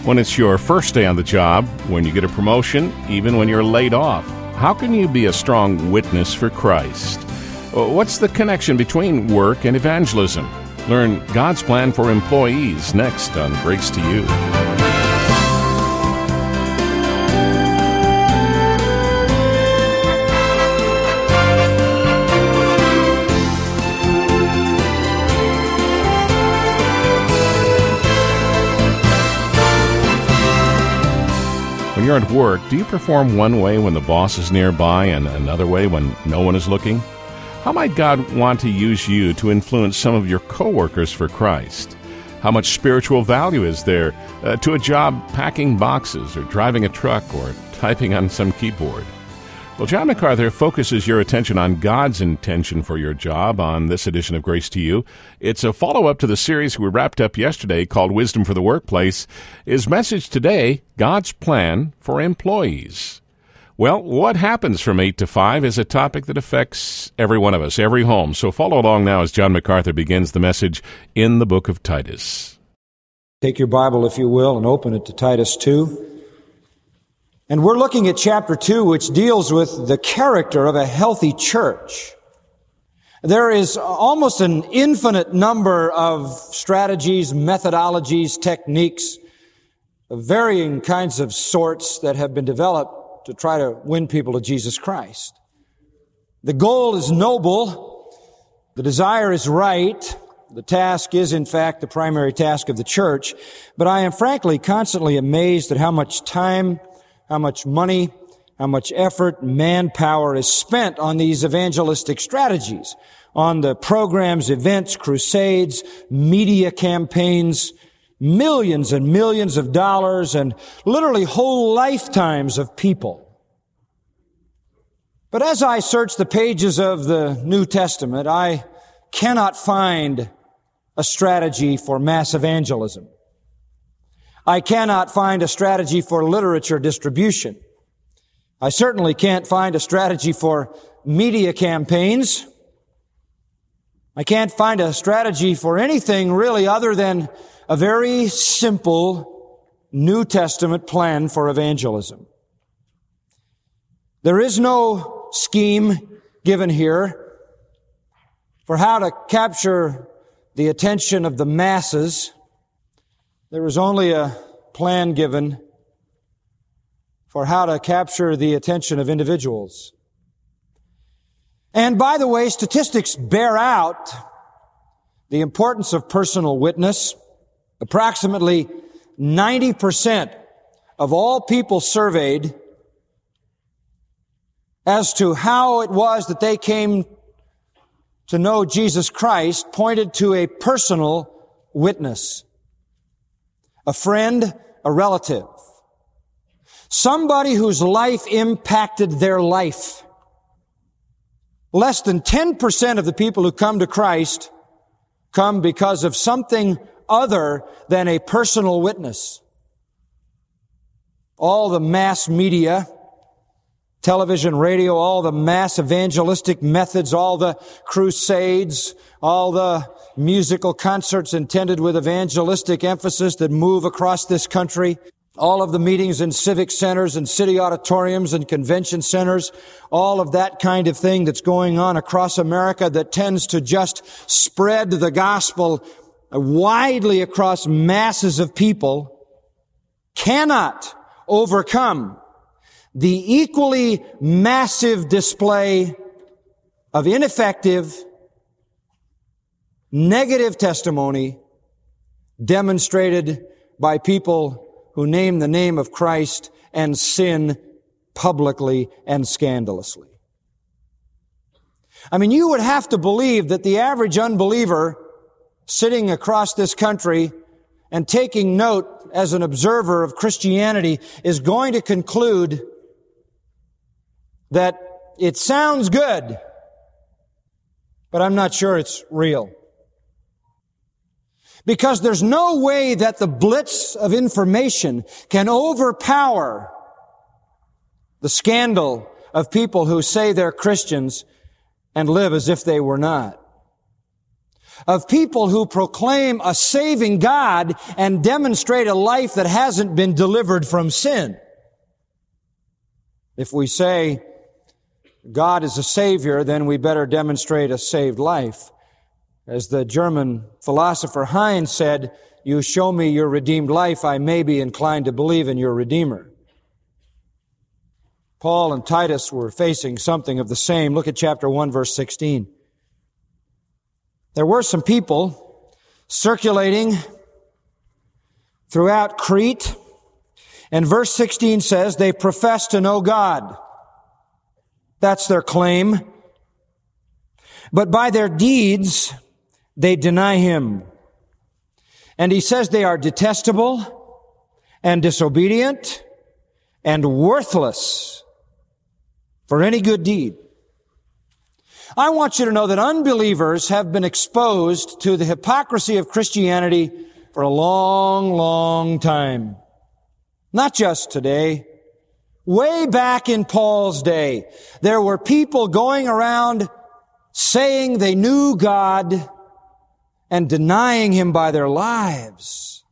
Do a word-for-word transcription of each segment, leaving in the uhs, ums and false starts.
when it's your first day on the job, when you get a promotion, even when you're laid off. How can you be a strong witness for Christ? What's the connection between work and evangelism? Learn God's plan for employees next on Grace to You. When you're at work, do you perform one way when the boss is nearby and another way when no one is looking? How might God want to use you to influence some of your coworkers for Christ? How much spiritual value is there uh, to a job packing boxes or driving a truck or typing on some keyboard? Well, John MacArthur focuses your attention on God's intention for your job on this edition of Grace to You. It's a follow-up to the series we wrapped up yesterday called Wisdom for the Workplace. His message today, God's plan for employees. Well, what happens from eight to five is a topic that affects every one of us, every home. So follow along now as John MacArthur begins the message in the book of Titus. Take your Bible, if you will, and open it to Titus two. And we're looking at chapter two, which deals with the character of a healthy church. There is almost an infinite number of strategies, methodologies, techniques of varying kinds of sorts that have been developed to try to win people to Jesus Christ. The goal is noble. The desire is right. The task is, in fact, the primary task of the church. But I am frankly constantly amazed at how much time, how much money, how much effort, manpower is spent on these evangelistic strategies, on the programs, events, crusades, media campaigns, millions and millions of dollars, and literally whole lifetimes of people. But as I search the pages of the New Testament, I cannot find a strategy for mass evangelism. I cannot find a strategy for literature distribution. I certainly can't find a strategy for media campaigns. I can't find a strategy for anything really other than a very simple New Testament plan for evangelism. There is no scheme given here for how to capture the attention of the masses. There is only a plan given for how to capture the attention of individuals. And by the way, statistics bear out the importance of personal witness. Approximately ninety percent of all people surveyed as to how it was that they came to know Jesus Christ pointed to a personal witness. A friend, a relative. Somebody whose life impacted their life. Less than ten percent of the people who come to Christ come because of something other than a personal witness. All the mass media, television, radio, all the mass evangelistic methods, all the crusades, all the musical concerts intended with evangelistic emphasis that move across this country, all of the meetings in civic centers and city auditoriums and convention centers, all of that kind of thing that's going on across America that tends to just spread the gospel widely across masses of people, cannot overcome the equally massive display of ineffective, negative testimony demonstrated by people who name the name of Christ and sin publicly and scandalously. I mean, you would have to believe that the average unbeliever sitting across this country and taking note as an observer of Christianity is going to conclude that it sounds good, but I'm not sure it's real. Because there's no way that the blitz of information can overpower the scandal of people who say they're Christians and live as if they were not. of people who proclaim a saving God and demonstrate a life that hasn't been delivered from sin. If we say God is a Savior, then we better demonstrate a saved life. As the German philosopher Heinz said, "You show me your redeemed life, I may be inclined to believe in your Redeemer." Paul and Titus were facing something of the same. Look at chapter one, verse sixteen. There were some people circulating throughout Crete, and verse sixteen says they profess to know God. That's their claim. But by their deeds, they deny Him. And he says they are detestable and disobedient and worthless for any good deed. I want you to know that unbelievers have been exposed to the hypocrisy of Christianity for a long, long time. Not just today. Way back in Paul's day, there were people going around saying they knew God and denying Him by their lives.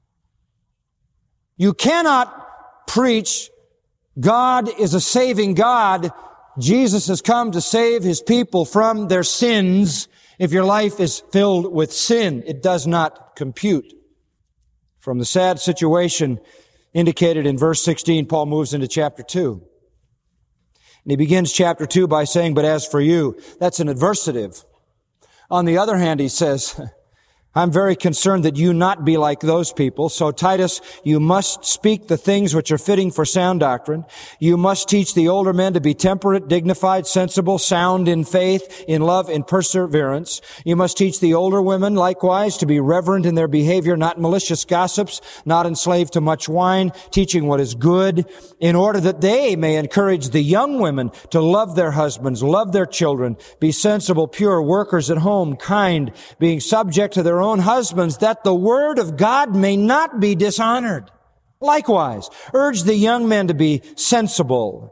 You cannot preach God is a saving God. Jesus has come to save His people from their sins. If your life is filled with sin, it does not compute. From the sad situation indicated in verse sixteen, Paul moves into chapter two. And he begins chapter two by saying, "But as for you," that's an adversative. On the other hand, he says, "I'm very concerned that you not be like those people. So Titus, you must speak the things which are fitting for sound doctrine. You must teach the older men to be temperate, dignified, sensible, sound in faith, in love, in perseverance. You must teach the older women likewise to be reverent in their behavior, not malicious gossips, not enslaved to much wine, teaching what is good, in order that they may encourage the young women to love their husbands, love their children, be sensible, pure, workers at home, kind, being subject to their own husbands, that the word of God may not be dishonored. Likewise, urge the young men to be sensible.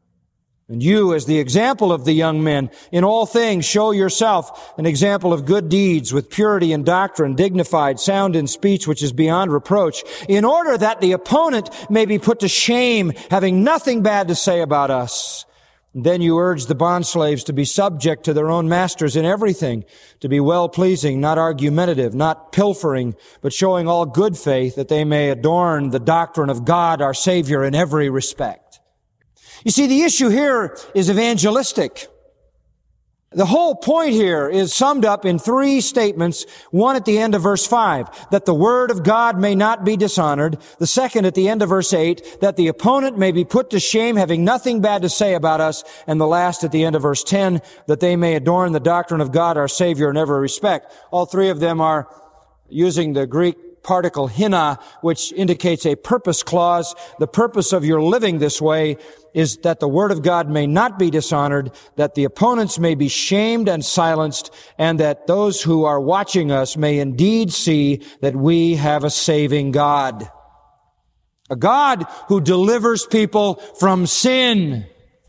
And you, as the example of the young men, in all things show yourself an example of good deeds with purity in doctrine, dignified, sound in speech, which is beyond reproach, in order that the opponent may be put to shame, having nothing bad to say about us. And then you urge the bondslaves to be subject to their own masters in everything, to be well-pleasing, not argumentative, not pilfering, but showing all good faith, that they may adorn the doctrine of God our Savior in every respect." You see, the issue here is evangelistic. The whole point here is summed up in three statements, one at the end of verse five, that the word of God may not be dishonored, the second at the end of verse eight, that the opponent may be put to shame, having nothing bad to say about us, and the last at the end of verse ten, that they may adorn the doctrine of God our Savior in every respect. All three of them are using the Greek particle hina, which indicates a purpose clause. The purpose of your living this way is that the word of God may not be dishonored, that the opponents may be shamed and silenced, and that those who are watching us may indeed see that we have a saving God. A God who delivers people from sin.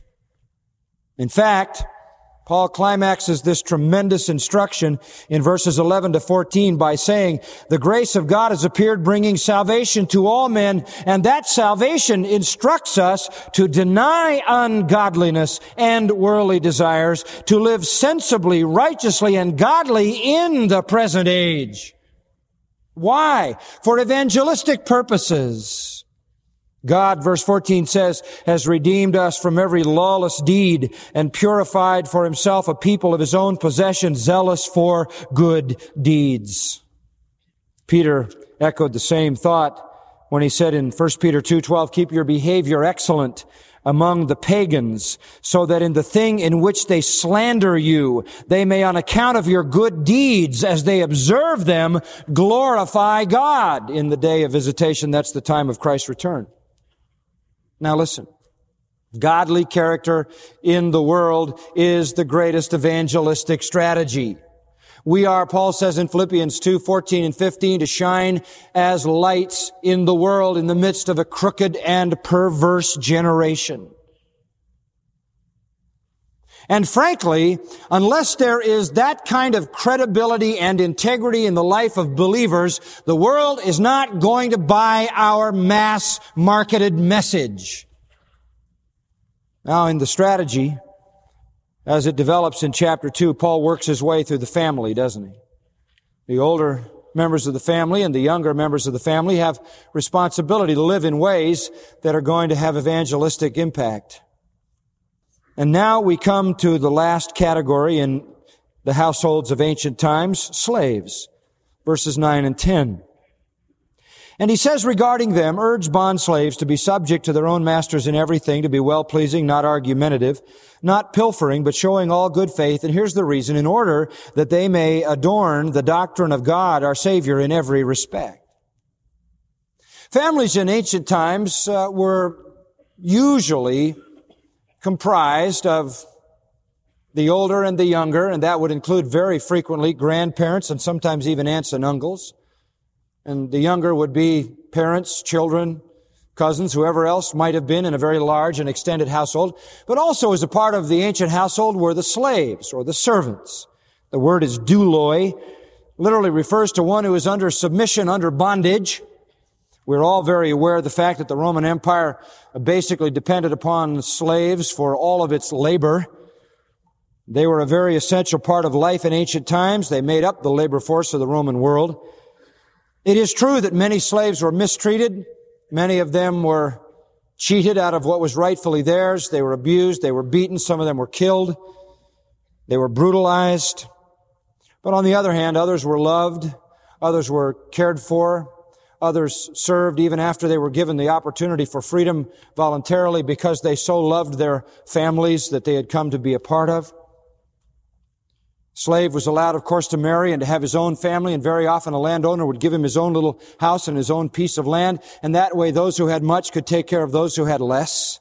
In fact, Paul climaxes this tremendous instruction in verses eleven to fourteen by saying, "The grace of God has appeared, bringing salvation to all men, and that salvation instructs us to deny ungodliness and worldly desires, to live sensibly, righteously, and godly in the present age." Why? For evangelistic purposes. God, verse fourteen says, has redeemed us from every lawless deed and purified for Himself a people of His own possession, zealous for good deeds. Peter echoed the same thought when he said in First Peter two twelve, "Keep your behavior excellent among the pagans, so that in the thing in which they slander you, they may on account of your good deeds, as they observe them, glorify God in the day of visitation." That's the time of Christ's return. Now listen, godly character in the world is the greatest evangelistic strategy. We are, Paul says in Philippians two fourteen and fifteen, to shine as lights in the world in the midst of a crooked and perverse generation. And frankly, unless there is that kind of credibility and integrity in the life of believers, the world is not going to buy our mass-marketed message. Now, in the strategy, as it develops in chapter two, Paul works his way through the family, doesn't he? The older members of the family and the younger members of the family have responsibility to live in ways that are going to have evangelistic impact. And now we come to the last category in the households of ancient times, slaves, verses nine and ten. And he says regarding them, urge bondslaves to be subject to their own masters in everything, to be well-pleasing, not argumentative, not pilfering, but showing all good faith. And here's the reason, in order that they may adorn the doctrine of God, our Savior, in every respect. Families in ancient times uh, were usually comprised of the older and the younger, and that would include very frequently grandparents and sometimes even aunts and uncles. And the younger would be parents, children, cousins, whoever else might have been in a very large and extended household. But also as a part of the ancient household were the slaves or the servants. The word is douloi, literally refers to one who is under submission, under bondage. We're all very aware of the fact that the Roman Empire basically depended upon slaves for all of its labor. They were a very essential part of life in ancient times. They made up the labor force of the Roman world. It is true that many slaves were mistreated. Many of them were cheated out of what was rightfully theirs. They were abused. They were beaten. Some of them were killed. They were brutalized. But on the other hand, others were loved. Others were cared for. Others served even after they were given the opportunity for freedom voluntarily because they so loved their families that they had come to be a part of. Slave was allowed, of course, to marry and to have his own family, and very often a landowner would give him his own little house and his own piece of land, and that way those who had much could take care of those who had less.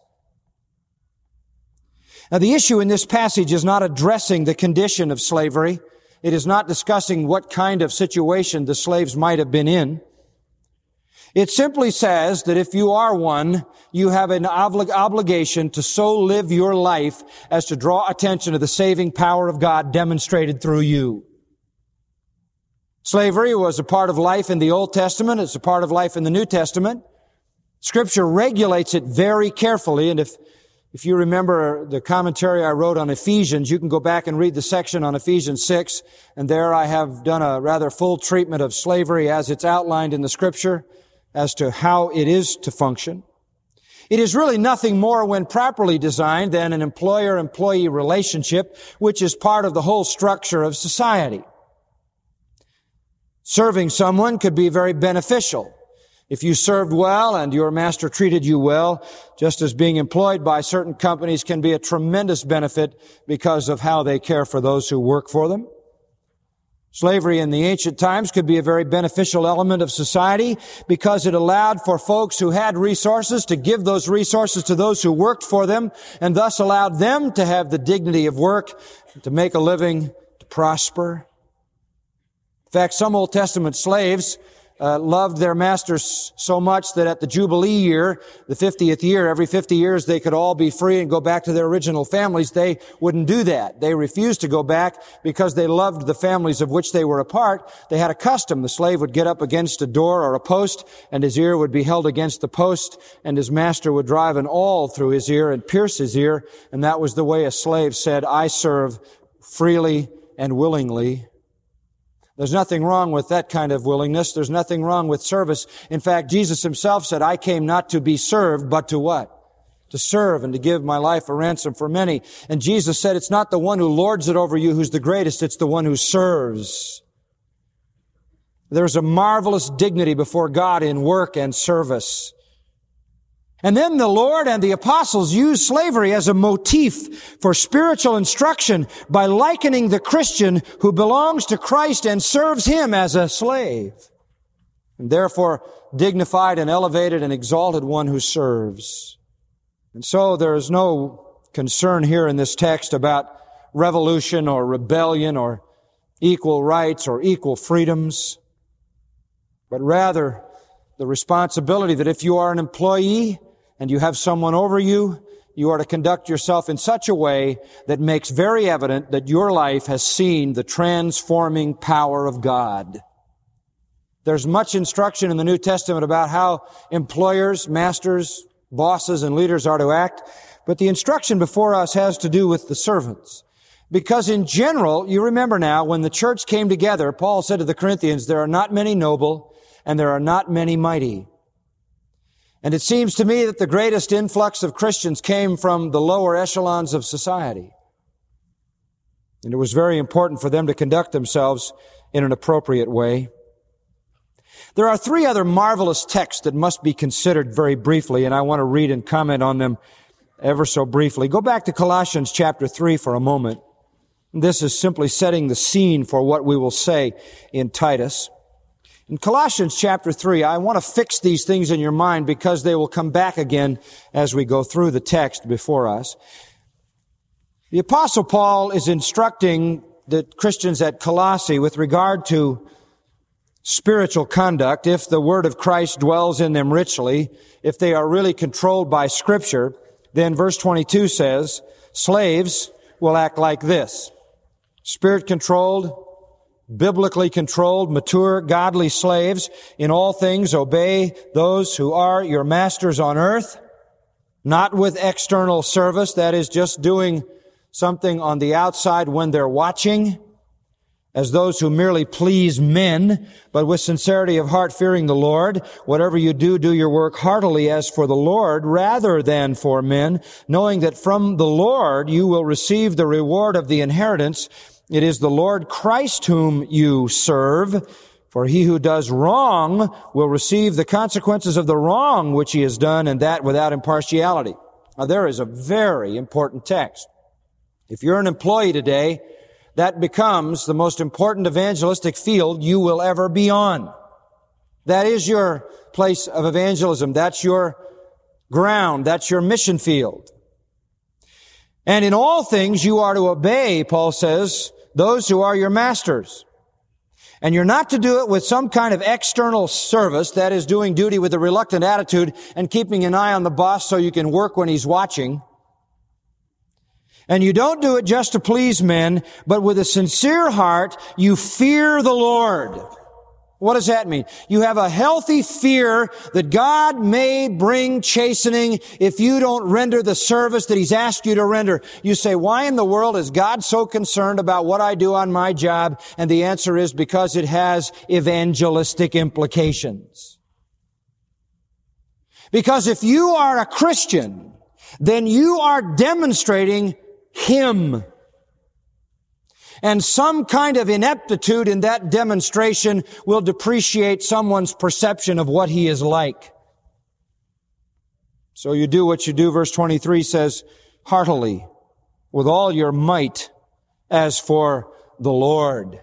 Now, the issue in this passage is not addressing the condition of slavery. It is not discussing what kind of situation the slaves might have been in. It simply says that if you are one, you have an oblig- obligation to so live your life as to draw attention to the saving power of God demonstrated through you. Slavery was a part of life in the Old Testament. It's a part of life in the New Testament. Scripture regulates it very carefully, and if If you remember the commentary I wrote on Ephesians, you can go back and read the section on Ephesians six, and there I have done a rather full treatment of slavery as it's outlined in the Scripture as to how it is to function. It is really nothing more, when properly designed, than an employer-employee relationship, which is part of the whole structure of society. Serving someone could be very beneficial. If you served well and your master treated you well, just as being employed by certain companies can be a tremendous benefit because of how they care for those who work for them. Slavery in the ancient times could be a very beneficial element of society because it allowed for folks who had resources to give those resources to those who worked for them, and thus allowed them to have the dignity of work, to make a living, to prosper. In fact, some Old Testament slaves Uh, loved their masters so much that at the Jubilee year, the fiftieth year, every fifty years they could all be free and go back to their original families. They wouldn't do that. They refused to go back because they loved the families of which they were a part. They had a custom. The slave would get up against a door or a post, and his ear would be held against the post, and his master would drive an awl through his ear and pierce his ear, and that was the way a slave said, "I serve freely and willingly." There's nothing wrong with that kind of willingness. There's nothing wrong with service. In fact, Jesus himself said, "I came not to be served, but to what? To serve and to give my life a ransom for many." And Jesus said, it's not the one who lords it over you who's the greatest, it's the one who serves. There's a marvelous dignity before God in work and service. And then the Lord and the apostles used slavery as a motif for spiritual instruction by likening the Christian who belongs to Christ and serves Him as a slave, and therefore dignified and elevated and exalted one who serves. And so there is no concern here in this text about revolution or rebellion or equal rights or equal freedoms, but rather the responsibility that if you are an employee and you have someone over you, you are to conduct yourself in such a way that makes very evident that your life has seen the transforming power of God. There's much instruction in the New Testament about how employers, masters, bosses, and leaders are to act, but the instruction before us has to do with the servants. Because in general, you remember now, when the church came together, Paul said to the Corinthians, there are not many noble, and there are not many mighty. And it seems to me that the greatest influx of Christians came from the lower echelons of society. And it was very important for them to conduct themselves in an appropriate way. There are three other marvelous texts that must be considered very briefly, and I want to read and comment on them ever so briefly. Go back to Colossians chapter three for a moment. This is simply setting the scene for what we will say in Titus. In Colossians chapter three, I want to fix these things in your mind because they will come back again as we go through the text before us. The Apostle Paul is instructing the Christians at Colossae with regard to spiritual conduct. If the Word of Christ dwells in them richly, if they are really controlled by Scripture, then verse twenty-two says, slaves will act like this. Spirit-controlled, biblically controlled, mature, godly slaves, in all things obey those who are your masters on earth, not with external service, that is just doing something on the outside when they're watching, as those who merely please men, but with sincerity of heart fearing the Lord. Whatever you do, do your work heartily as for the Lord rather than for men, knowing that from the Lord you will receive the reward of the inheritance. It is the Lord Christ whom you serve, for he who does wrong will receive the consequences of the wrong which he has done, and that without impartiality. Now, there is a very important text. If you're an employee today, that becomes the most important evangelistic field you will ever be on. That is your place of evangelism. That's your ground. That's your mission field. And in all things you are to obey, Paul says, those who are your masters. And you're not to do it with some kind of external service, that is doing duty with a reluctant attitude and keeping an eye on the boss so you can work when he's watching. And you don't do it just to please men, but with a sincere heart, you fear the Lord. What does that mean? You have a healthy fear that God may bring chastening if you don't render the service that He's asked you to render. You say, why in the world is God so concerned about what I do on my job? And the answer is because it has evangelistic implications. Because if you are a Christian, then you are demonstrating Him. And some kind of ineptitude in that demonstration will depreciate someone's perception of what He is like. So you do what you do, verse twenty-three says, heartily, with all your might, as for the Lord,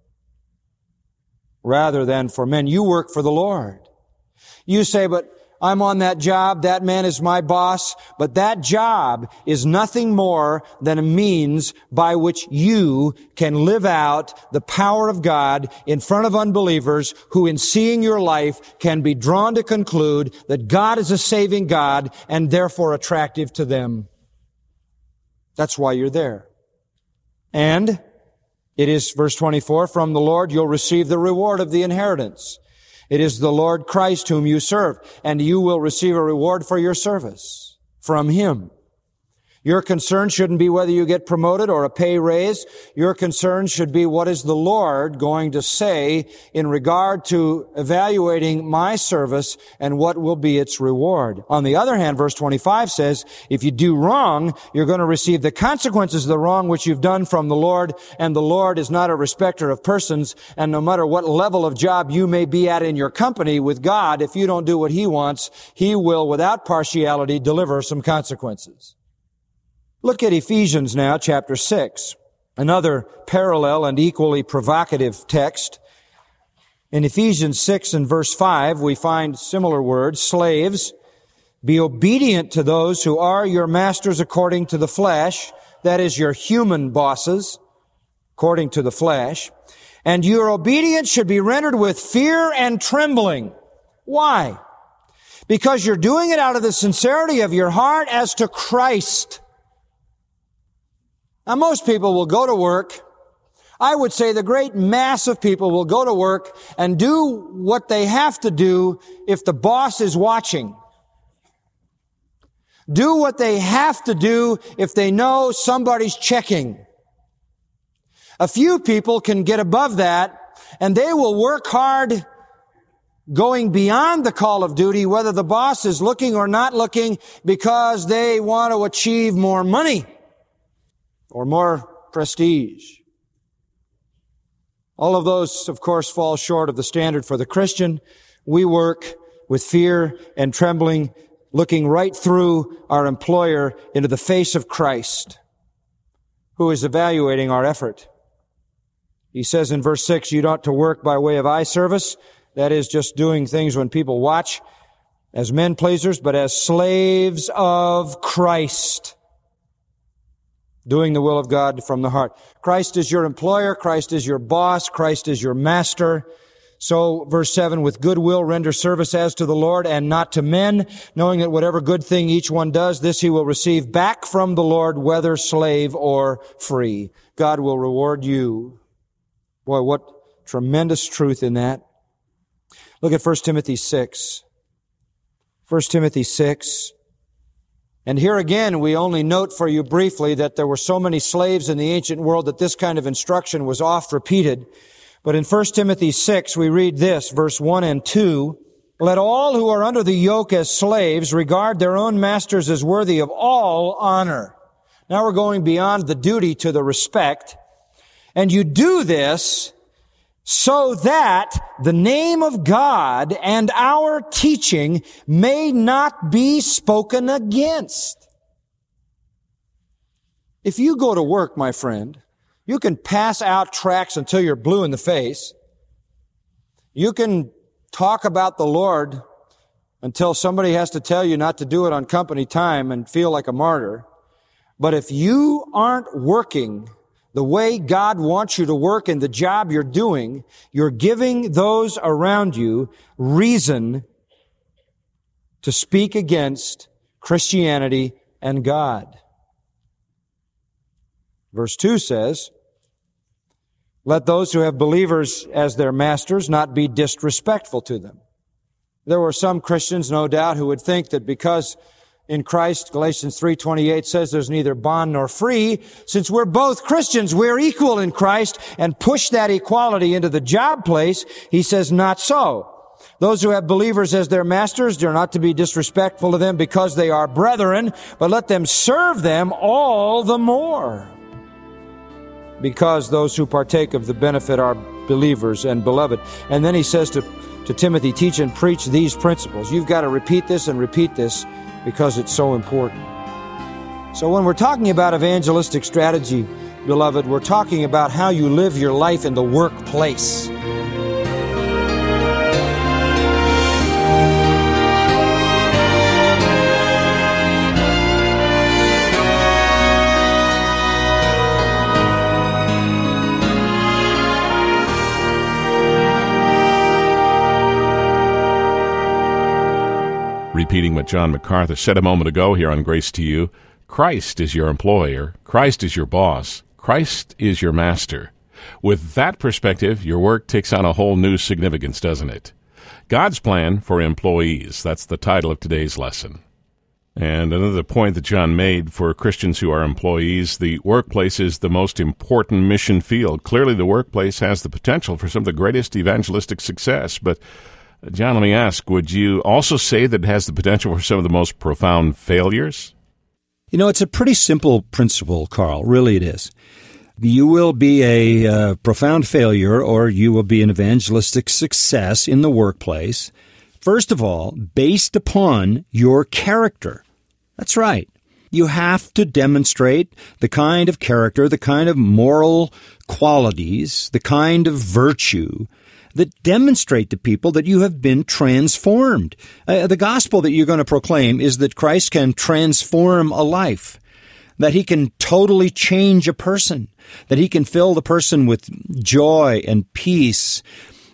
rather than for men. You work for the Lord. You say, but I'm on that job, that man is my boss, but that job is nothing more than a means by which you can live out the power of God in front of unbelievers who, in seeing your life, can be drawn to conclude that God is a saving God and therefore attractive to them. That's why you're there. And it is, verse twenty-four, from the Lord you'll receive the reward of the inheritance. It is the Lord Christ whom you serve, and you will receive a reward for your service from Him. Your concern shouldn't be whether you get promoted or a pay raise. Your concern should be, what is the Lord going to say in regard to evaluating my service and what will be its reward? On the other hand, verse twenty-five says, if you do wrong, you're going to receive the consequences of the wrong which you've done from the Lord, and the Lord is not a respecter of persons, and no matter what level of job you may be at in your company with God, if you don't do what He wants, He will, without partiality, deliver some consequences. Look at Ephesians now, chapter six, another parallel and equally provocative text. In Ephesians six and verse five, we find similar words. Slaves, be obedient to those who are your masters according to the flesh, that is, your human bosses, according to the flesh. And your obedience should be rendered with fear and trembling. Why? because you're doing it out of the sincerity of your heart as to Christ. Now, most people will go to work. I would say the great mass of people will go to work and do what they have to do if the boss is watching. Do what they have to do if they know somebody's checking. A few people can get above that, and they will work hard going beyond the call of duty, whether the boss is looking or not looking, because they want to achieve more money or more prestige. All of those, of course, fall short of the standard for the Christian. We work with fear and trembling, looking right through our employer into the face of Christ, who is evaluating our effort. He says in verse six, you ought to work by way of eye service. That is just doing things when people watch, as men pleasers, but as slaves of Christ, doing the will of God from the heart. Christ is your employer. Christ is your boss. Christ is your master. So, verse seven, with good will render service as to the Lord and not to men, knowing that whatever good thing each one does, this he will receive back from the Lord, whether slave or free. God will reward you. Boy, what tremendous truth in that. Look at First Timothy six. First Timothy six. And here again, we only note for you briefly that there were so many slaves in the ancient world that this kind of instruction was oft repeated. But in First Timothy six, we read this, verse one and two, let all who are under the yoke as slaves regard their own masters as worthy of all honor. Now we're going beyond the duty to the respect. And you do this so that the name of God and our teaching may not be spoken against. If you go to work, my friend, you can pass out tracts until you're blue in the face. You can talk about the Lord until somebody has to tell you not to do it on company time and feel like a martyr. But if you aren't working the way God wants you to work in the job you're doing, you're giving those around you reason to speak against Christianity and God. Verse two says, let those who have believers as their masters not be disrespectful to them. There were some Christians, no doubt, who would think that because in Christ, Galatians three twenty-eight says there's neither bond nor free. Since we're both Christians, we're equal in Christ, and push that equality into the job place. He says, not so. Those who have believers as their masters, they're not to be disrespectful to them because they are brethren, but let them serve them all the more, because those who partake of the benefit are believers and beloved. And then he says to, to Timothy, teach and preach these principles. You've got to repeat this and repeat this, because it's so important. So when we're talking about evangelistic strategy, beloved, we're talking about how you live your life in the workplace. Repeating what John MacArthur said a moment ago here on Grace to You, Christ is your employer, Christ is your boss, Christ is your master. With that perspective, your work takes on a whole new significance, doesn't it? God's plan for employees, that's the title of today's lesson. And another point that John made for Christians who are employees, the workplace is the most important mission field. Clearly the workplace has the potential for some of the greatest evangelistic success, but John, let me ask, would you also say that it has the potential for some of the most profound failures? You know, it's a pretty simple principle, Carl. Really it is. You will be a uh, profound failure, or you will be an evangelistic success in the workplace, first of all, based upon your character. That's right. You have to demonstrate the kind of character, the kind of moral qualities, the kind of virtue that demonstrate to people that you have been transformed. Uh, the gospel that you're going to proclaim is that Christ can transform a life, that he can totally change a person, that he can fill the person with joy and peace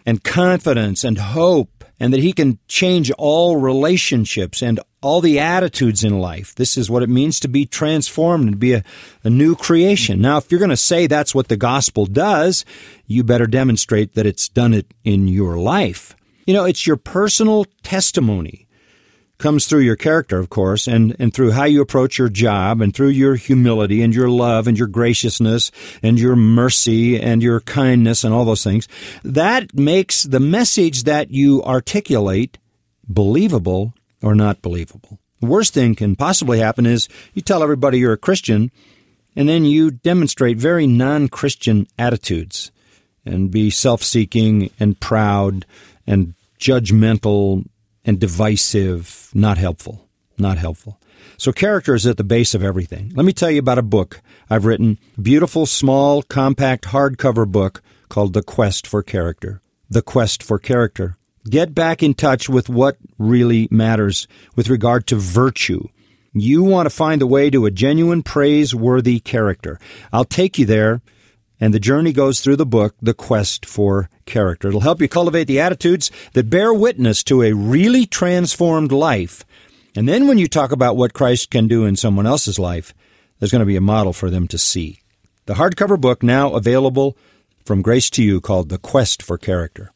and confidence and hope, and that he can change all relationships and all the attitudes in life. This is what it means to be transformed and to be a, a new creation. Now, if you're going to say that's what the gospel does, you better demonstrate that it's done it in your life. You know, it's your personal testimony. Comes through your character, of course, and, and through how you approach your job, and through your humility and your love and your graciousness and your mercy and your kindness and all those things. That makes the message that you articulate believable or not believable. The worst thing can possibly happen is you tell everybody you're a Christian, and then you demonstrate very non-Christian attitudes and be self-seeking and proud and judgmental and divisive, not helpful, not helpful. So character is at the base of everything. Let me tell you about a book I've written, a beautiful, small, compact, hardcover book called The Quest for Character. The Quest for Character. Get back in touch with what really matters with regard to virtue. You want to find the way to a genuine, praiseworthy character. I'll take you there. And the journey goes through the book, The Quest for Character. It'll help you cultivate the attitudes that bear witness to a really transformed life. And then when you talk about what Christ can do in someone else's life, there's going to be a model for them to see. The hardcover book now available from Grace to You called The Quest for Character.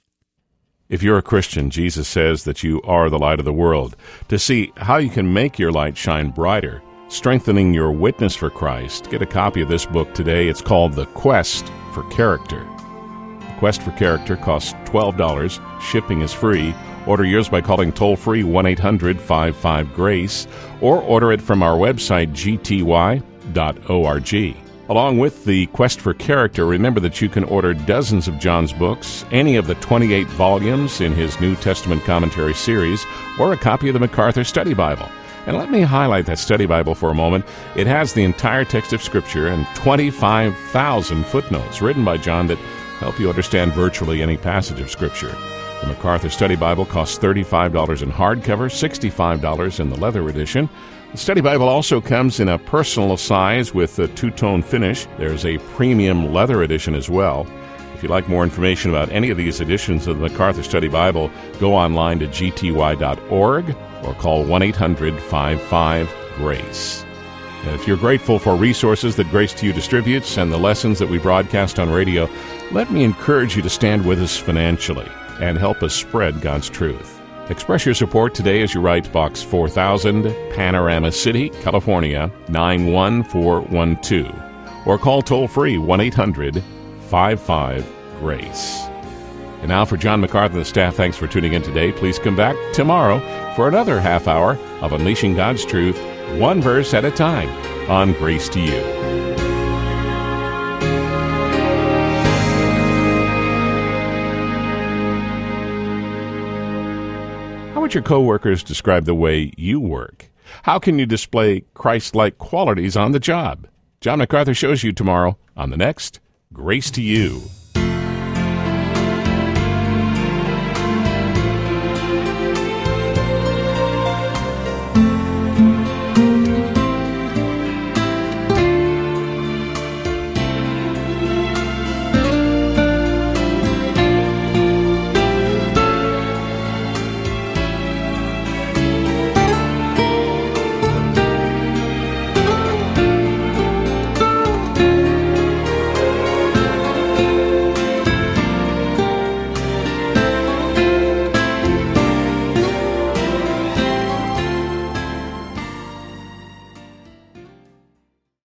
If you're a Christian, Jesus says that you are the light of the world. To see how you can make your light shine brighter, strengthening your witness for Christ, get a copy of this book today. It's called The Quest for Character. The Quest for Character costs twelve dollars. Shipping is free. Order yours by calling toll-free one eight hundred five five GRACE or order it from our website, g t y dot org. Along with The Quest for Character, remember that you can order dozens of John's books, any of the twenty-eight volumes in his New Testament commentary series, or a copy of the MacArthur Study Bible. And let me highlight that study Bible for a moment. It has the entire text of Scripture and twenty-five thousand footnotes written by John that help you understand virtually any passage of Scripture. The MacArthur Study Bible costs thirty-five dollars in hardcover, sixty-five dollars in the leather edition. The Study Bible also comes in a personal size with a two-tone finish. There's a premium leather edition as well. If you'd like more information about any of these editions of the MacArthur Study Bible, go online to g t y dot org or call one eight hundred five five GRACE. And if you're grateful for resources that Grace to You distributes and the lessons that we broadcast on radio, let me encourage you to stand with us financially and help us spread God's truth. Express your support today as you write Box four thousand, Panorama City, California, nine one four one two, or call toll-free one eight hundred five five GRACE. And now for John MacArthur and the staff, thanks for tuning in today. Please come back tomorrow for another half hour of Unleashing God's Truth, one verse at a time, on Grace to You. How would your coworkers describe the way you work? How can you display Christ-like qualities on the job? John MacArthur shows you tomorrow on the next Grace to You.